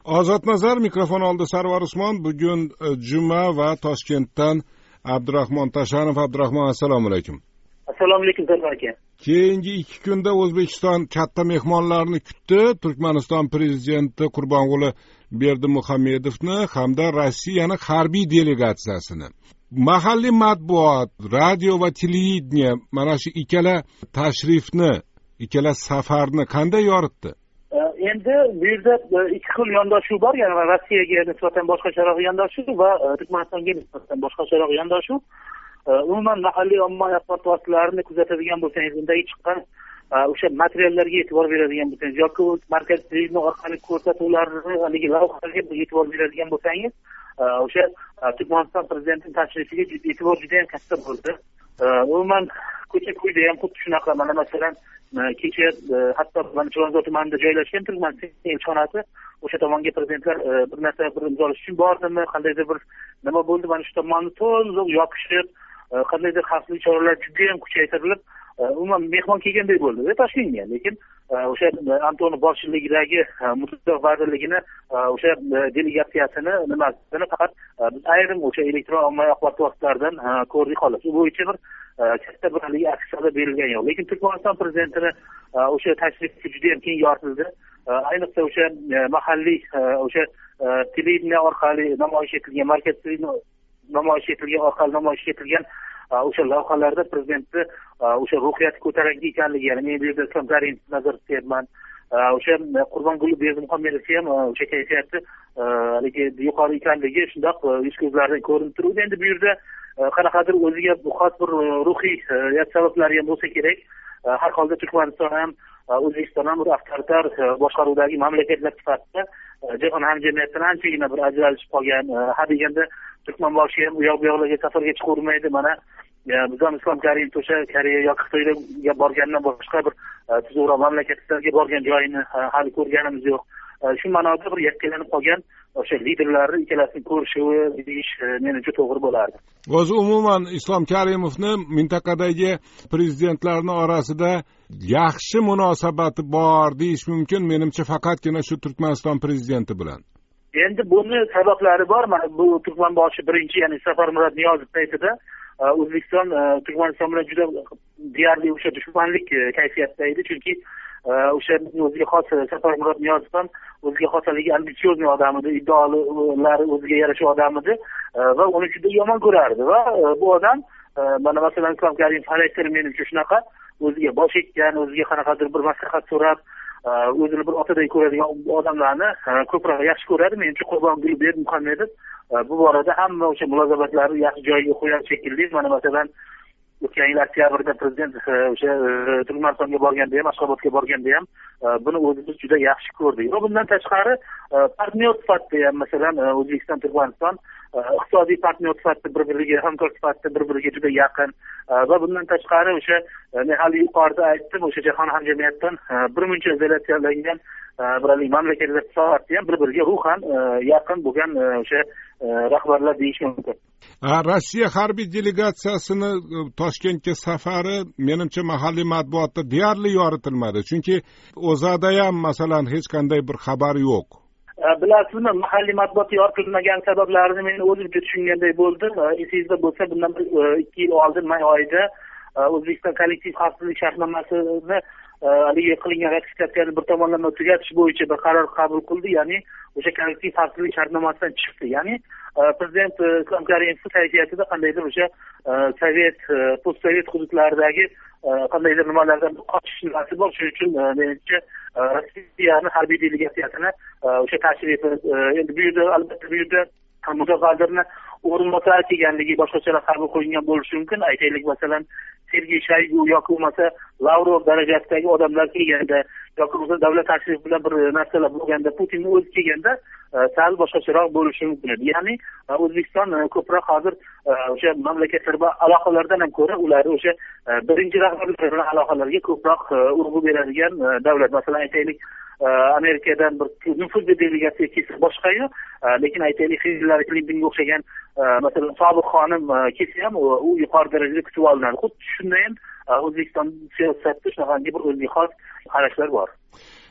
Ozodnazar mikrofon oldi. Sarvar Usmon. Bugun juma va Toshkentdan Abdurahmon Tashanov. Abdurahmon, assalomu alaykum. Assalomu alaykum Sarvar aka. Keyingi 2 kunda O'zbekiston katta mehmonlarni kutdi. Turkmaniston prezidenti Qurbonquli Berdimuhamedovni hamda Rossiyaning harbiy delegatsiyasini. Mahalliy matbuot, radio va televideniye mana shu ikkala tashrifni, ikkala safarni qanday yoritdi? Endi bu yerda ikki xil yondashuv bor, ya'ni Rossiyaga nisbatan boshqacharoq yondashuv va Turkmanistonga nisbatan boshqacharoq yondashuv. Umuman mahalliy ommaviy axborot vositalarini kuzatadigan bo'lsangiz, undagi chiqqan o'sha materiallarga e'tibor beradigan bo'lsangiz yoki markaz televideniye orqali ko'rsatuvlarni haligi lavhalarga e'tibor beradigan bo'lsangiz, o'sha Turkmaniston prezidentining tashrifiga e'tibor juda ham katta bo'ldi. Umuman ko'cha-ko'yda ham xuddi shunaqa, mana masalan kecha hatto Chilonzor tumanida joylashgan Turkmaniston elchixonasi o'sha tomonga prezidentlar bir narsa imzolash uchun bordimi, qandaydir bir nima bo'ldi, mana shu tomonni to'liq yopishib, qandaydir xavfsizlik choralari juda ham kuchaytirilib, umuman mehmon kelganday bo'ldi Toshkentga. Lekin o'sha Antonov boshchiligidagi Mudofaa vazirligini o'sha delegatsiyasini nimasini faqat biz ayrim o'sha elektron ommaviy axborot vositalaridan ko'rdik xolos. Bu bo'yicha bir katta bir aksiyalar berilgan yo'q. Lekin Turkmaniston prezidentini o'sha tashrifi juda ham keng yoritildi. Ayniqsa o'sha mahalliy o'sha televideniye orqali namoyish etilgan, markaz televideniye namoyish etilgan o'sha lavhalarda prezidentni o'sha ruhiyati ko'tarinki ekanligi, ya'ni men bu yerda Islom Karimovni nazarda tutyapman. O'sha Qurbonquli Berdimuhamedov ham o'sha kayfiyati haligi yuqori ekanligi shundoq yuz ko'zlardan ko'rinib turibdi. Endi bu yerda qanaqadir o'ziga xos bir ruhiy sabablari ham bo'lsa kerak. Har holda Turkmaniston ham O'zbekiston ham bir avtoritar boshqaruvdagi mamlakatlar sifatida jahon hamjamiyatidan anchagina bir ajralishib qolgan. Ha deganda Turkmanboshi ham u yoq bu yoqlarga safarga chiqavermaydi. Mana biz ham Islom Karimov o'sha Koreya yoki Xitoyga borgandan boshqa bir tuzukroq mamlakatlarga borgan joyini hali ko'rganimiz yo'q. Shu ma'noda bir yakkalanib qolgan o'sha liderlarni ikkalasini ko'rishuvi deyish menimcha to'g'ri bo'lardi. O'zi umuman Islom Karimovni mintaqadagi prezidentlarning orasida yaxshi munosabati bor deyish mumkin, menimcha faqatgina shu Turkmaniston prezidenti bilan. Endi buni sabablari bor. Mana bu Turkmanboshi birinchi, ya'ni Safarmurod Niyozov paytida O'zbekiston Turkmaniston bilan juda deyarli o'sha dushmanlik kayfiyatda edi, chunki o'sha o'ziga xos Safarmurod Niyozov ham o'ziga xos haligi ambitsiozni odam edi, iddaolari o'ziga yarasha odam edi va uni juda yomon ko'rardi va bu odam mana masalan Islom Karimov xarakteri menimcha shunaqa, o'ziga bosh ekkan, o'ziga qanaqadir bir maslahat so'rab, o'zini bir otaday ko'radigan odamlarni ko'proq yaxshi ko'radi. Menimcha Qurbonquli Berdimuhamedov bu borada hamma o'sha munosabatlarni yaxshi joyiga qo'ygan shekilli. Mana masalan o'tgan yil oktyabrda prezident o'sha Turkmanistonga borganda ham, Ashxobodga borganda ham buni o'zimiz juda yaxshi ko'rdik. Va bundan tashqari partnyor sifatida ham masalan O'zbekiston Turkmaniston iqtisodiy partnyor sifatida bir-biriga, hamkor sifatida bir-biriga juda yaqin va bundan tashqari o'sha men hali yuqorida aytdim, o'sha jahon hamjamiyatidan birmuncha izolyatsiyalangan bir mamlakatlar sifatida ham bir-biriga ruhan yaqin bo'lgan o'sha rahbarlar deyish mumkin. Rossiya harbiy delegatsiyasini Toshkentga safari menimcha mahalliy matbuotda deyarli yoritilmadi, chunki o'zada ham masalan hech qanday bir xabar yo'q. Bilasizmi, mahalliy matbuotga yoritilmagan sabablarini men o'zimcha tushunganday bo'ldim. Esingizda bo'lsa, bundan 2 yil oldin may oyida O'zbekiston kollektiv xavfsizlik shartnomasini haligi qilingan ratifikatsiyani bir tomonlama tugatish bo'yicha bir qaror qabul qildi, ya'ni o'sha kollektiv xavfsizlik shartnomasidan chiqdi. Ya'ni prezident Islom Karimovning kayfiyatida qandaydir o'sha sovet, postsovet hududlaridagi qandaydir nimalardan qochish niyati bor. Shuning uchun menimcha Rossiyaning harbiy delegatsiyasini o'sha tashrifi, endi bu yerda albatta bu yerda mudofaa vazirining o'rinbosari kelganligi boshqachalar qabul qilingan bo'lishi mumkin. Aytaylik masalan Sergey Shoygu yoki bo'lmasa Lavrov darajasidagi odamlar kelganda yoki bo'lmasa davlat tashrifi bilan bir narsalar bo'lganda, Putinning o'zi kelganda sal boshqacharoq bo'lishi mumkin edi. Ya'ni O'zbekiston ko'proq hozir o'sha mamlakatlar bilan aloqalardan ham ko'ra ular o'sha birinchi rahbarlar bilan aloqalarga ko'proq urg'u beradigan davlat. Masalan aytaylik Amerikadan bir nufuzli delegatsiya kelsa boshqa-yu, lekin aytaylik Hillari Clintonga o'xshagan masalan sobiq xonim kelsa ham u yuqori darajada kutib olinadi. Xuddi shunday ham O'zbekiston siyosatida shunaqangi bir o'ziga xos qarashlar bor.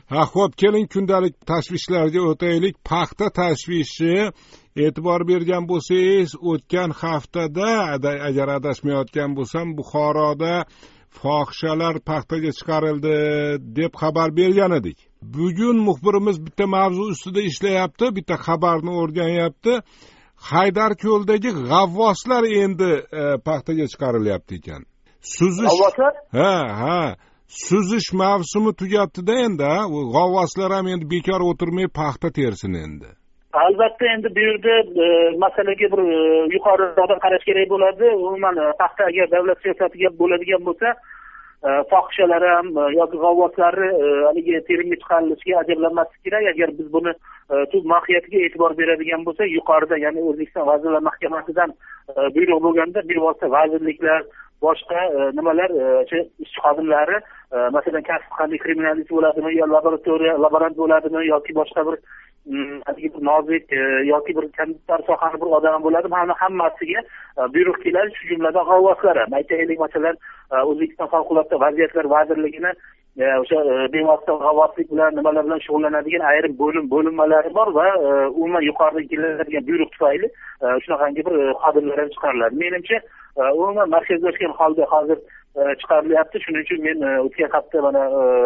Ha, xo'p, keling kundalik tashvishlarga o'taylik. Paxta tashvishi e'tibor bergan bo'lsangiz, o'tgan haftada agar adashmayotgan bo'lsam, Buxoroda fohishalar paxtaga chiqarildi deb xabar bergan edik. Bugun muxbirimiz bitta mavzu ustida ishlayapti, bitta xabarni o'rganyapti. Haydarko'ldagi g'avvoslar endi paxtaga chiqarilyapti ekan. Suzish. G'avvoslar? Ha. Suzish mavsumi tugatdi-da endi, u g'avvoslar ham endi bekor o'tirmay paxta tersin endi. Albatta, endi bu yerda masalaga bir yuqoriroq qarash kerak bo'ladi. Umuman paxtaga davlat siyosatiga bo'ladigan bo'lsa, fohishalar ham yoki g'avvoslarni haligi terimga chiqarilishiga ajablanmaslik kerak. Agar biz buni tub mohiyatiga e'tibor beradigan bo'lsak, yuqorida, ya'ni O'zbekiston Vazirlar Mahkamasidan buyruq bo'lganda bevosita vazirliklar, boshqa nimalar, ishchi xodimlari, masalan, kasb qanday kriminalist bo'ladimi, yo laborant bo'ladimi, yoki boshqa bir nozik yoki bir komputer sohani bir odam bo'ladimi, hammasiga buyruq keladi, shu jumladan g'avvoslar ham. Aytaylik, masalan, O'zbekiston Favqulodda vaziyatlar vazirligini o'sha bevosita g'avvoslik bilan nimalar bilan shug'ullanadigan ayrim bo'linmalari bor va umuman yuqoridan keladigan buyruq tufayli shunaqangi bir xodimlar ham chiqariladi. Menimcha umuman markazlashgan holda hozir chiqarilyapti. Shuning uchun men o'tgan hafta mana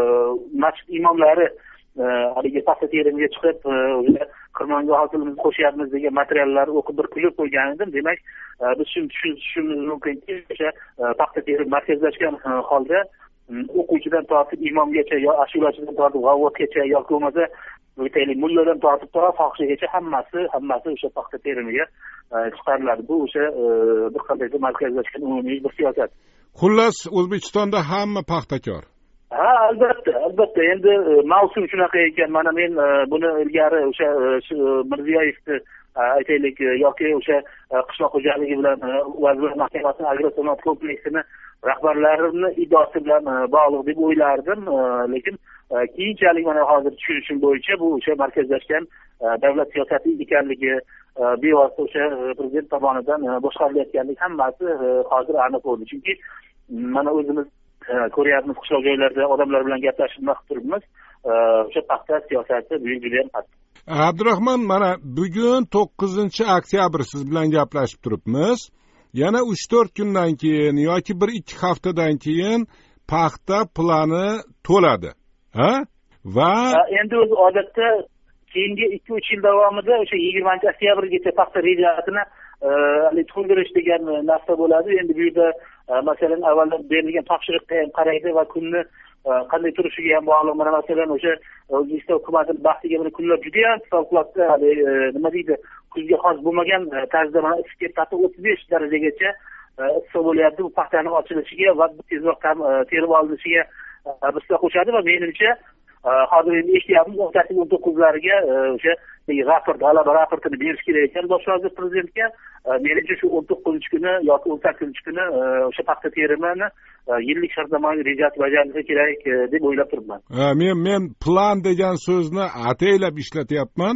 masjid imomlari haligi paxta terimiga chiqib xirmonga hosilimizni qo'shyapmiz degan materiallarni o'qib bir kulib qo'ygan edim. Demak, biz shuni tushunishimiz mumkinki, o'sha paxta terim markazlashgan holda o'quvchidan tortib imomgacha, yo ashulachidan tortib g'avvosgacha, yoki bo'lmasa aytaylik mulladan tortib fohishaga hammasi o'sha paxta terimiga chiqariladi. Bu o'sha bir qandaydir markazlashgan umumiy bir siyosat. Xullas, O'zbekistonda hamma paxtakor. Ha, albatta. Endi mavsum shunaqa ekan. Mana men buni ilgari o'sha Mirziyoyevni aytaylik yoki o'sha qishloq xo'jaligi bilan Vazirlar Mahkamasining agrosanoat kompleksini rahbarlarini idorasi bilan bog'liq deb o'ylardim, lekin keyinchalik mana hozir tushunishim bo'yicha bu o'sha markazlashgan davlat siyosati ekanligi, bevosita o'sha prezident tomonidan boshqarilayotganligi hammasi hozir aniq bo'ldi. Chunki mana o'zimiz ko'ryapmiz, qishloq joylarda odamlar bilan gaplashib turibmiz. O'sha paxta siyosati bu juda ham qattiq. Abdurahmon, mana bugun 9-oktyabr siz bilan gaplashib turibmiz. Yana 3-4 kundan keyin yoki 1-2 haftadan keyin paxta plani to'ladi. Ha? Va endi o'zi odatda keyingi 2-3 yil davomida o'sha 20-oktyabrgacha paxta rejasini to'ldirish degan narsa bo'ladi. Endi bu yerda masalan avvaldan berilgan topshiriqqa ham qaraydi va kunni qanday turishiga ham bog'liq. Mana masalan o'sha O'zbekiston hukumatining baxtiga buni kunlar juda ham favqulodda, nima deydi, kuzga xos bo'lmagan tarzda mana issiqlik 35 darajagacha issiq bo'lyapti. Bu paxtaning ochilishiga va tezroq terib olinishiga bizga qo'shadi va menimcha hozir endi eshityapmiz 18-19lariga o'sha g'alaba raportini berish kerak ekan bosh vazir prezidentga. Menimcha shu 19-kuni yoki 18-kuni o'sha paxta terimini yillik shartnomaviy rejasi bajarilishi kerak deb o'ylab turibman. Men plan degan so'zni ataylab ishlatyapman.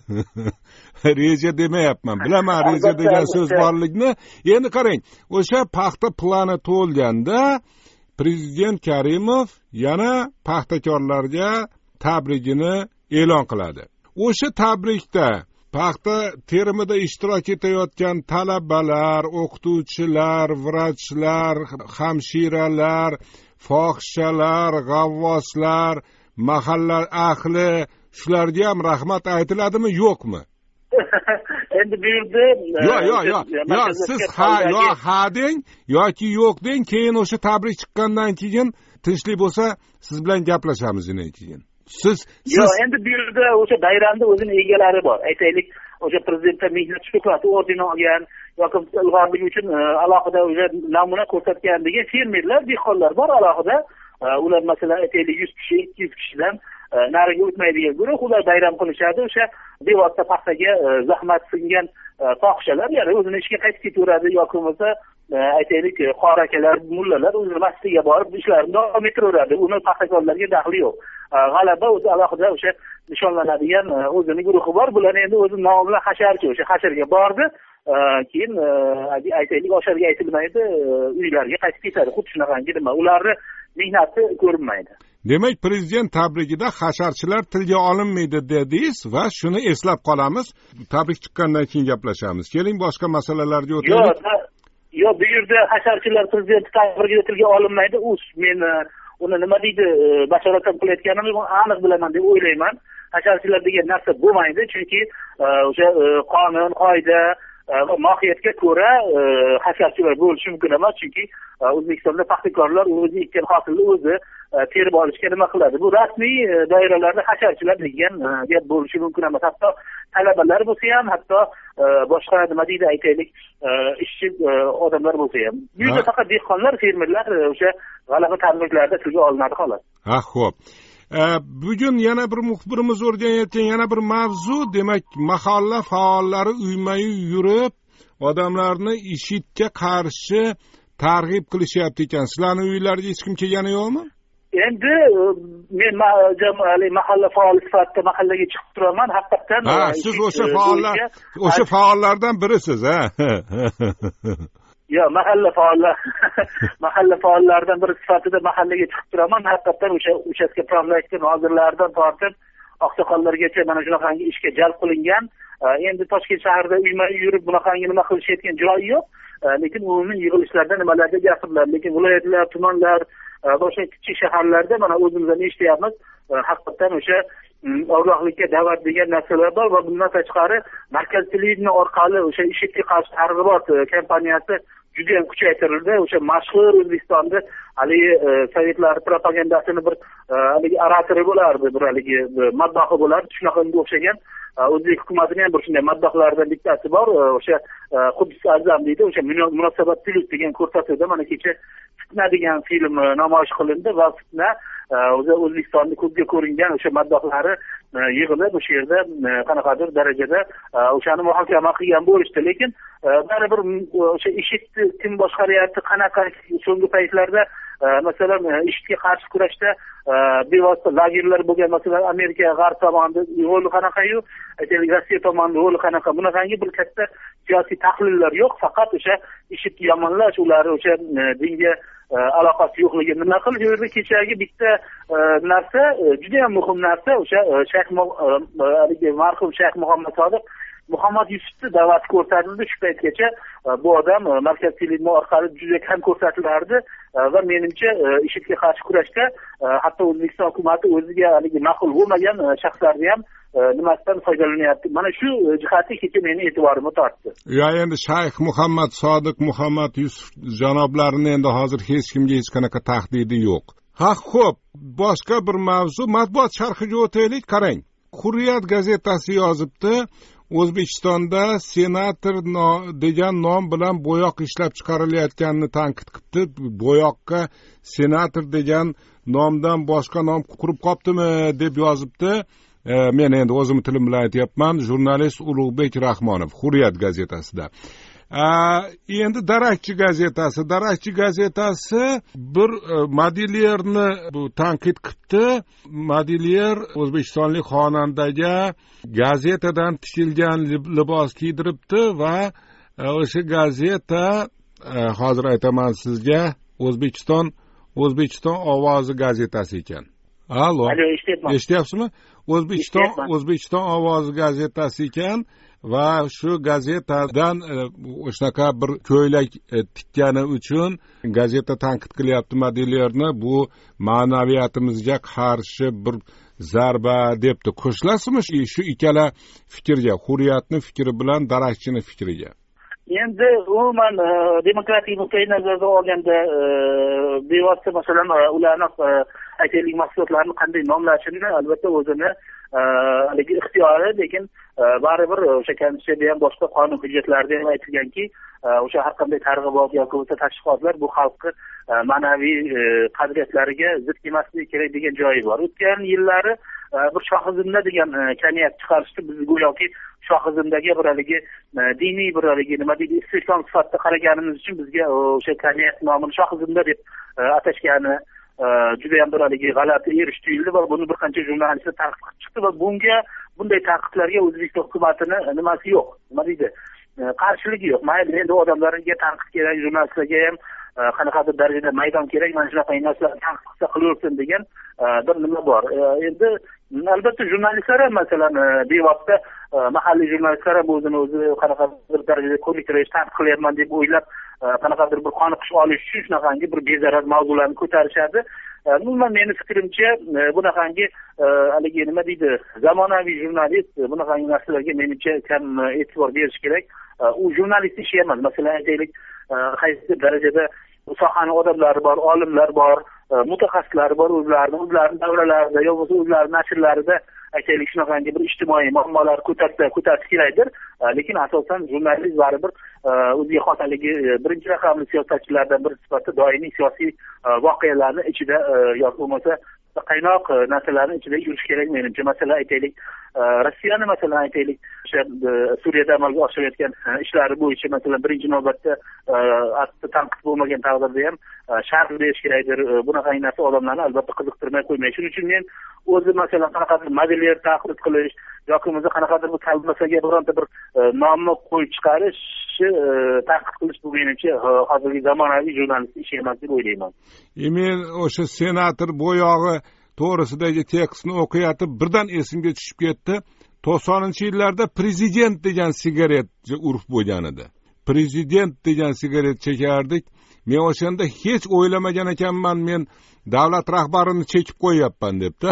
Reja demayapman. Bilaman reja degan so'z borligini. Endi qarang, o'sha paxta plani to'lganda Prezident Karimov yana paxtakorlarga tabrigini e'lon qiladi. O'sha tabrikda paxta terimida ishtirok etayotgan talabalar, o'qituvchilar, vrachlar, hamshiralar, fohishalar, g'avvoslar, mahalla ahli, shularga ham rahmat aytiladimi, yo'qmi? Endi bu yerda yo'q, siz ha deng yoki yo'q deng, keyin o'sha tabrik chiqqandan keyin tinchlik bo'lsa siz bilan gaplashamiz keyin. Siz endi bu yerda o'sha bayramda o'zini egalari bor. Aytaylik, o'sha prezidentga mehnat shukrati ordeni olgan yoki ilg'orligi uchun alohida o'sha namuna ko'rsatgan degan fermerlar, dehqonlar bor alohida. Ular masalan aytaylik 100 kishi, 200 kishidan nariga o'tmaydigan guruh, ular bayram qilishadi. O'sha bevosita paxtaga zahmat singan fohishalar yana o'zini ishga qaytib ketaveradi yoki bo'lmasa aytaylik qori akalar, mullalar o'zini masjidiga borib ishlarini davom ettiraveradi. Uni paxtakorlarga daxli yo'q. G'alaba o'zi alohida o'sha nishonlanadigan o'zini guruhi bor. Bular endi o'zi nomi bilan hasharchi, o'sha hasharga bordi. Keyin aytaylik osharga aytilmaydi, uylariga qaytib ketadi. Xuddi shunaqangi nima, ularni mehnati ko'rinmaydi. demak prezident tabrigida hasharchilar tilga olinmaydi dedingiz va shuni eslab qolamiz. Tabrik chiqqandan keyin gaplashamiz. Keling boshqa masalalarga o'taylik. Yo'q, bu yerda hasharchilar prezident tabrigida tilga olinmaydi. Men uni nima deydi bashorat qilayotganimni aniq bilaman deb o'ylayman. Hasharchilar degan narsa bo'lmaydi, chunki o'sha qonun, qoida va mohiyatga ko'ra hasharchilar bo'lishi mumkin emas, chunki O'zbekistonda paxtakorlar o'zi ekkan hosilni o'zi terib olishga nima qiladi? Bu rasmiy doiralarda hasharchilar degan gap bo'lishi mumkin emas. Hatto talabalar bo'lsa ham, hatto boshqa nima deydi aytaylik, ishchi odamlar bo'lsa ham. Bu yerda faqat dehqonlar, fermerlar o'sha g'alaba tabriklarda tilga olinadi xolos. Xo'p. Bugun yana bir muxbirimiz o'rganayotgan yana bir mavzu, demak, mahalla faollari uyma-uy yurib, odamlarni IShIDga qarshi targ'ib qilishyapti ekan. Sizlarning uylarga hech kim kelgani yo'qmi? Endi men mahalla faoli sifatida mahallaga chiqib turaman, haqiqatan. Siz o'sha faollardan birisiz, ha? Yo, mahalla faollaridan biri sifatida mahallaga chiqib turaman. Haqiqatan o'sha uchastka planlashga hozirlardan tortib oqsoqollargacha mana shunaqangi ishga jalb qilingan. Endi Toshkent shahrida uyma-uy yurib bunaqangi nima qilishayotgan joyi yo'q. Lekin umumiy yig'ilishlarda nimalarda gapiriladi. Lekin viloyatlar, tumanlar, boshqa kichik shaharlarda mana o'zimizdan eshityapmiz. Haqiqatan o'sha ogohlikka da'vat degan narsalar bor va bundan tashqari markaz televideniya orqali o'sha IShIDga qarshi targ'ibot kampaniyasi juda ham kuchaytirildi. O'sha mashhur O'zbekistonda haligi sovetlar propagandasini bir haligi oratori bo'lardi, bir haligi maddohi bo'lardi. Shunaqanga o'xshagan o'zbek hukumatining ham bir shunday maddohlardan bittasi bor. O'sha Qudus Azam deydi. O'sha Munosabat Plus degan ko'rsatuvda mana kecha Fitna degan film namoyish qilindi va Fitna O'zbekistonning ko'zga ko'ringan o'sha maddohlari yig'ilib o'sha yerda qanaqadir darajada o'shani muhokama qilgan bo'lishdi. Lekin baribir o'sha IShID kim boshqaryapti, qanaqa so'nggi paytlarda masalan IShIDga qarshi kurashda bevosita lagerlar bo'lgan, masalan Amerika g'arb tomonidan yo'li qanaqa-yu, Rossiya tomonidan yo'li qanaqa, bunaqangi bir katta siyosiy tahlillar yo'q. Faqat o'sha IShIDni yomonlash, ular o'sha dinga aloqasi yo'qligi nima qilish. Bu yerda kechagi bitta narsa, juda ham muhim narsa, o'sha marhum Shayx Muhammad Sodiq Muhammad Yusufni da'vati ko'rsatildi. Shu paytgacha bu odam markaz televideniya orqali juda kam ko'rsatilardi va menimcha IShIDga qarshi kurashda hatto O'zbekiston hukumati o'ziga haligi ma'qul bo'lmagan shaxslarni ham nimasidan foydalanyapti. Mana shu jihatga kecha meni e'tiborimni tortdi. Endi Shayx Muhammad Sodiq Muhammad Yusuf janoblarini endi hozir hech kimga hech qanaqa tahdidi yo'q. Xo'p, boshqa bir mavzu, matbuot sharhiga o'taylik. Qarang, Hurriyat gazetasi yozibdi. O'zbekistonda senator degan nom bilan bo'yoq ishlab chiqarilayotganini tanqid qildi. Bo'yoqqa senator degan nomdan boshqa nom qurib qolibdimi deb yozibdi. Men endi o'zim tilim bilan aytyapman. Jurnalist Ulug'bek Rahmonov Hurriyat gazetasida. Endi Darakchi gazetasi bir modelyerni tanqid qildi. Modelier o'zbekistonlik xonandaga gazetadan tikilgan libos kiydiribdi va o'sha gazeta hozir aytaman sizga, O'zbekiston ovozi gazetasi ekan. Allo, eshityapsizmi? O'zbekiston ovozi gazetasi ekan va shu gazetadan o'shanaqa bir ko'ylak tikkani uchun gazeta tanqid qilyapti modelyerni. Bu ma'naviyatimizga qarshi bir zarba debdi. Qo'shilasizmi shu ikkala fikrga, Hurriyatni fikri bilan Darakchini fikriga? Endi umuman demokratik nuqtai nazardan olganda bevosita masalan ularni aytaylik mahsulotlarni qanday nomlashini albatta o'zini haligi ixtiyori, lekin baribir o'sha konstitutsiyada ham boshqa qonun hujjatlarida ham aytilganki, o'sha har qanday targ'ibot yoki bo'lsa tashviqotlar bu xalqni ma'naviy qadriyatlariga zid emasligi kerak degan joyi bor. O'tgan yillari bir shohizmda degan kamiyat chiqarishdi. Biz go'yoki shohizmdagi bir haligi diniy bir haligi nima deydi, istiqom sifatida qaraganimiz uchun bizga o'sha kamiyat nomini shohizmda deb atashgani juda ham bir haligi g'alati erish tuyuldi va buni bir qancha jurnalistlar tanqid qilib chiqdi va bunday tanqidlarga O'zbekiston hukumatini nimasi yo'q, nima deydi, qarshiligi yo'q. Mayli, endi odamlarga tanqid kerak, jurnalistlarga ham qanaqadir darajada maydon kerak, mana shunaqa narsalarni tanqid qilsa qilaversin degan bir nima bor. Endi albatta jurnalistlar ham masalan bevosita mahalliy jurnalistlar ham o'zini o'zi qanaqadir darajada ko'niktirish, tanqid qilyapman deb o'ylab qanaqadir bir qoniqish olish uchun shunaqangi bir bezarar mavzularni ko'tarishadi. Umuman meni fikrimcha bunaqangi haligi nima deydi, zamonaviy jurnalist bunaqangi narsalarga menimcha kam e'tibor berish kerak. U jurnalist ishi emas. Masalan aytaylik, qaysi darajada sohaning odamlari bor, olimlar bor, mutaxassislar bor, o'zlarining davralarida yoki bo'lmasa o'zlarining nashrlarida aytaylik shunaqangi bir ijtimoiy muammolar ko'tarish kerakdir. Lekin asosan jurnalist baribir o'ziga xos haligi birinchi raqamli siyosatchilardan biri sifatida doimiy siyosiy voqealarni ichida yoki bo'lmasa qaynoq narsalarni ichida yurish kerak menimcha. Masalan aytaylik, Rossiyani masalan aytaylik, o'sha Suriyada amalga oshirayotgan ishlari bo'yicha masalan birinchi navbatda tanqid bo'lmagan taqdirda ham sharh berish kerakdir. Bunaqa narsa odamlarni albatta qiziqtirmay qo'ymaydi. Shuning uchun men o'zi masalan qanaqadir modelyer taqlid qilish yoki bo'lmasa qanaqadir bir kalbasaga bironta bir nomni qo'yib chiqarish, tanqid qilish bu menimcha hozirgi zamonaviy jurnalist ishi emas deb o'ylayman. Men o'sha senator bo'yog'i to'g'risidagi tekstni o'qiyotib birdan esimga tushib ketdi. 90-yillarda prezident degan sigaret urf bo'lgan edi. Prezident degan sigaret chekardik. Men o'shanda hech o'ylamagan ekanman, men davlat rahbarini chekib qo'yapman debdi.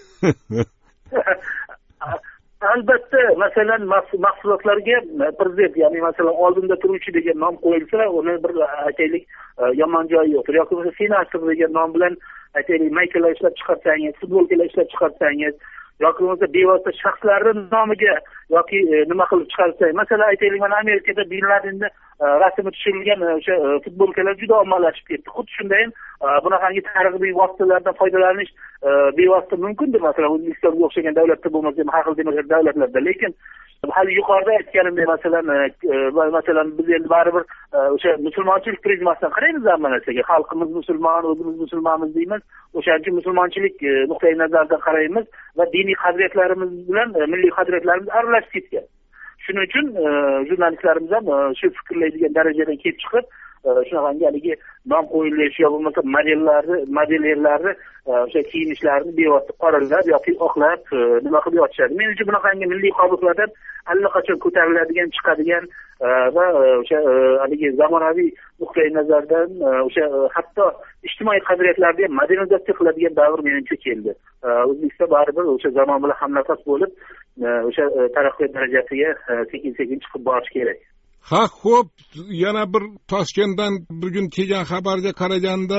Albatta, masalan mahsulotlarga prezident, ya'ni masalan oldinda turuvchi degan nom qo'yilsa, uni bir aytaylik yomon joyi yo'qdir. Yoki bo'lmasa senator degan nom bilan aytaylik maykalar ishlab chiqarsangiz, futbolkalar ishlab chiqarsangiz yoki bo'lmasa bevosita shaxslarning nomiga yoki nima qilib chiqarsangiz, masalan aytaylik, mana Amerikada Bin Ladenni rasmi tushirilgan o'sha futbolkalar juda ommalashib ketdi. Xuddi shunday ham bunaqangi targ'ibiy vositalardan foydalanish bevosita mumkindir. Masalan, O'zbekistonga o'xshagan davlatda bo'lmasa ham har xil demokratik davlatlarda. Lekin hali yuqorida aytganimdek masalan biz endi baribir o'sha musulmonchilik prizmasidan qaraymiz hamma narsaga. Xalqimiz musulmon, o'zimiz musulmonmiz deymiz. O'shaning uchun musulmonchilik nuqtai nazaridan qaraymiz va diniy qadriyatlarimiz bilan milliy qadriyatlarimiz aralashib ketgan. Shuning uchun jurnalistlarimiz ham shu fikrlaydigan darajadan kelib chiqib, shunaqangi haligi nom qo'yilishi yoki bo'lmasa modellerlarni o'sha kiyinishlarini bevosita qoralab yoki oqlab nima qilib yotishadi. Men uchun bunaqangi milliy qobiqlardan allaqachon ko'tariladigan, chiqadigan va o'sha haligi zamonaviy nuqtai nazardan o'sha hatto ijtimoiy qadriyatlarni ham modernizatsiya qiladigan davr menimcha keldi. O'zbekiston baribir o'sha zamon bilan hamnafas bo'lib, o'sha taraqqiyot darajasiga sekin-sekin chiqib borish kerak. Ha, xo'p, yana bir Toshkentdan bugun kelgan xabarga qaraganda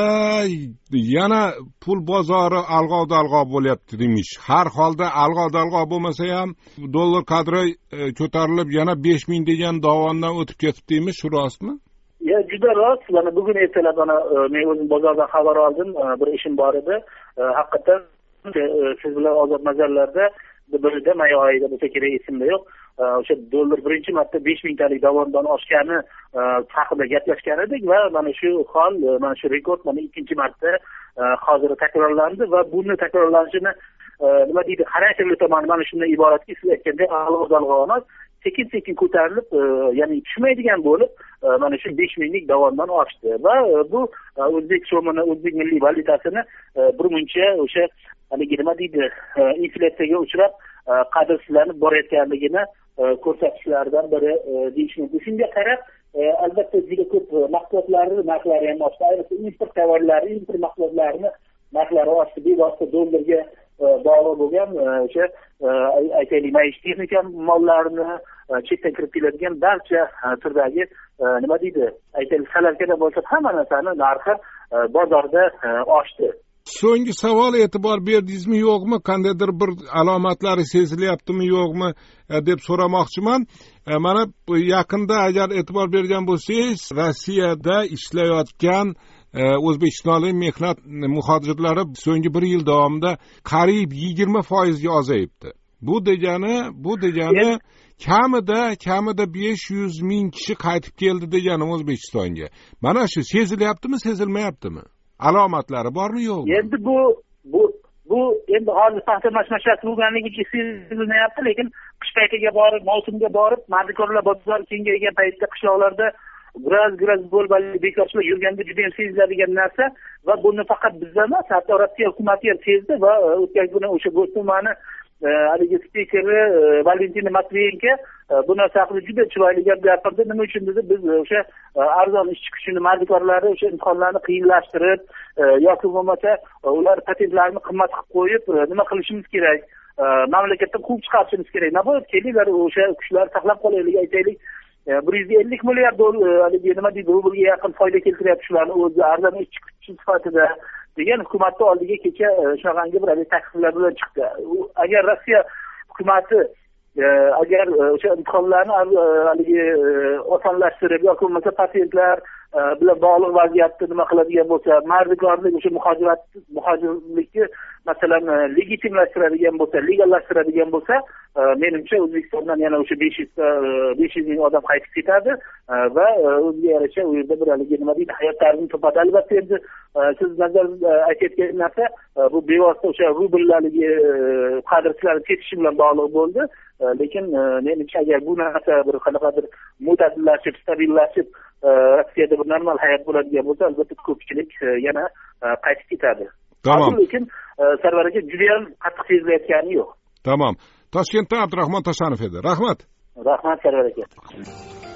yana pul bozori alg'ov-dalg'ov bo'lyapti demiş. Har holda alg'ov-dalg'ov bo'lmasa ham dollar qadri ko'tarilib yana 5000 degan dovondan o'tib ketib deymiz, shu rostmi? Ya juda rost. Mana bugun ertalab men o'zim bozordan xabar oldim, bir ishim bor edi. Haqiqatan siz bilan ozod nazarlarda birida may oyida bo'lsa kerak, esimda yo'q. O'sha dollar birinchi marta 5000 talik dovondan oshgani haqida gaplashgan edik va mana shu hol, mana shu rekord mana ikkinchi marta hozir takrorlandi va buni takrorlanishini nima deydi, xarakterli tomoni mana shundan iboratki, siz aytgandek alg'ov-dalg'ov emas, sekin-sekin ko'tarilib, ya'ni tushmaydigan bo'lib, mana shu 5000 lik dovondan oshdi va bu o'zbek so'mini, o'zbek milliy valyutasini birmuncha o'sha haligi nima deydi, inflyatsiyaga uchrab qadrsizlanib borayotganligini ko'rsatishlardan biri deyish mumkin. Shunga qarab, albatta juda ko'p mahsulotlarning narxlari ham oshdi. Ayniqsa import tovarlari, import mahsulotlarini narxlari oshdi. Bevosita dollarga bog'liq bo'lgan o'sha aytaylik maishiy texnika mollarini, chetdan kirib keladigan barcha turdagi nima deydi, aytaylik salarkada bo'lsa hamma narsani narxi bozorda oshdi. So'nggi savol, e'tibor berdingizmi yo'qmi, qandaydir bir alomatlari sezilyaptimi yo'qmi deb so'ramoqchiman. Mana yaqinda agar e'tibor bergan bo'lsangiz, Rossiyada ishlayotgan o'zbekistonlik mehnat muhojirlari so'nggi 1 yil davomida qariyb 20% ga ozayibdi. Bu degani kamida 500 ming kishi qaytib keldi degani O'zbekistonga. Mana shu sezilyaptimi, sezilmayaptimi? Alomatlari bormi yo'qmi? Endi bu endi hozir paxta mashmashasi bo'lganligi uchun sezilmayapti, lekin qish paytiga borib, mavsumga borib, mardikorlar bozor kengaygan paytda qishloqlarda gras bo'lmali bekorchilik yurganda juda ham seziladigan narsa va buni faqat bizda emas, hatto Rossiya hukumati ham sezdi va o'tgan kuni o'sha Go'stumani haligi spikeri Valentina Matviyenko bu narsa haqida juda chiroyli gap gapirdi. Nima uchun dedi, biz o'sha arzon ishchi kuchini mardikorlari o'sha imtihonlarni qiyinlashtirib yoki bo'lmasa ular patentlarini qimmat qilib qo'yib nima qilishimiz kerak, mamlakatdan quvib chiqarishimiz kerak. Navoiy kelinglar o'sha kuchlarni saqlab qolaylik, aytaylik 150 milliard haligi nima deydi, rublga yaqin foyda keltiryapti shularni o'zi arzon ishchi kuchi sifatida degan hukumatni oldiga kecha shunaqangi bir takliflar bilan chiqdi. Agar Rossiya hukumati agar o'sha imtihonlarni haligi osonlashtirib yoki bo'lmasa patentlar bilan bog'liq vaziyatni nima qiladigan bo'lsa, mardikorlik o'sha muhojirlikni masalan legitimlashtiradigan bo'lsa, legallashtiradigan bo'lsa, menimcha O'zbekistondan yana o'sha 500 ming odam qaytib ketadi va o'ziga yarasha u yerda bir haligi nima deydi, hayot tarzini topadi. Albatta endi siz nazar aytayotgan narsa bu bevosita o'sha rubllarligi qadrlari ketishi bilan bog'liq bo'ldi. Lekin menimcha agar bu narsa bir qanaqadir mo'tadillashib, stabillashib Rossiyada bir normal hayot bo'ladigan bo'lsa, albatta ko'pchilik yana qaytib ketadi. Tamam. Lekin Sarvar aka juda ham qattiq sezilayotgani yo'q. Tamam. Toshkentdan Abdurahmon Tashanov edi. Rahmat. Rahmat Sarvar aka.